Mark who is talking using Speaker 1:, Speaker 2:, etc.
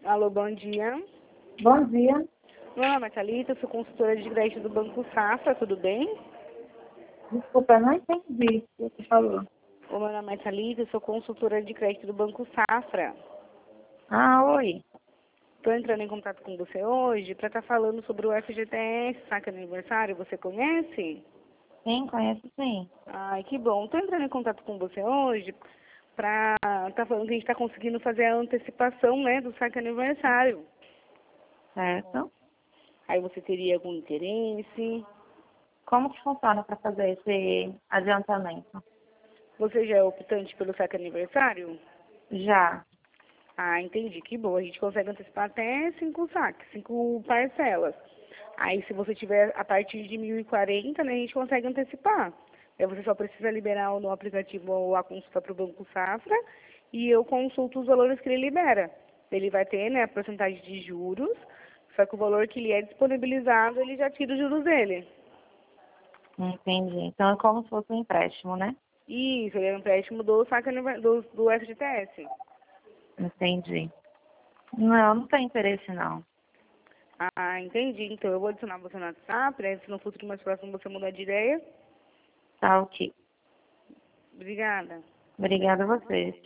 Speaker 1: Alô, bom dia.
Speaker 2: Bom dia.
Speaker 1: Meu nome é Thalita, sou consultora de crédito do Banco Safra, tudo bem?
Speaker 2: Desculpa, eu não entendi o que você falou.
Speaker 1: O meu nome é Thalita, sou consultora de crédito do Banco Safra.
Speaker 2: Ah, oi.
Speaker 1: Estou entrando em contato com você hoje para estar falando sobre o FGTS, saca de aniversário, você conhece?
Speaker 2: Sim, conheço sim.
Speaker 1: Ai, que bom. Estou entrando em contato com você hoje para estar falando que a gente está conseguindo fazer a antecipação, né, do saque aniversário.
Speaker 2: Certo.
Speaker 1: Aí você teria algum interesse?
Speaker 2: Como que funciona para fazer esse adiantamento?
Speaker 1: Você já é optante pelo saque aniversário?
Speaker 2: Já.
Speaker 1: Ah, entendi. Que bom. A gente consegue antecipar até 5 saques, 5 parcelas. Aí, se você tiver a partir de 1.040, né, a gente consegue antecipar. Aí você só precisa liberar no aplicativo a consulta para o Banco Safra e eu consulto os valores que ele libera. Ele vai ter, né, a porcentagem de juros, só que o valor que lhe é disponibilizado, ele já tira os juros dele.
Speaker 2: Entendi. Então é como se fosse um empréstimo, né?
Speaker 1: Isso, ele é um empréstimo do saque do FGTS.
Speaker 2: Entendi. Não, não tem interesse não.
Speaker 1: Ah, entendi. Então eu vou adicionar você no WhatsApp, né? Se no futuro mais próximo você mudar de ideia.
Speaker 2: Tá ok.
Speaker 1: Obrigada.
Speaker 2: Obrigada a vocês.